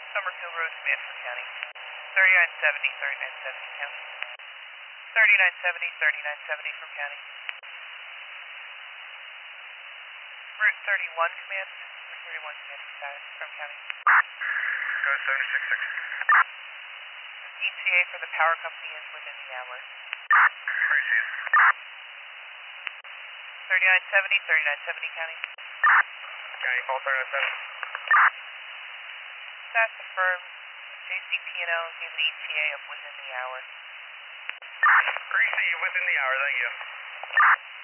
Summerfield Road, command for county. 3970, 3970 county. 3970, 3970 from county. Route 31 command. Route 31 command from county. Go 766. ETA for the power company is within the hour. Appreciate it. 3970, 3970 county. County call 3970. That's affirmed. JCP&L gave an ETA of within the hour. Appreciate you within the hour, thank you.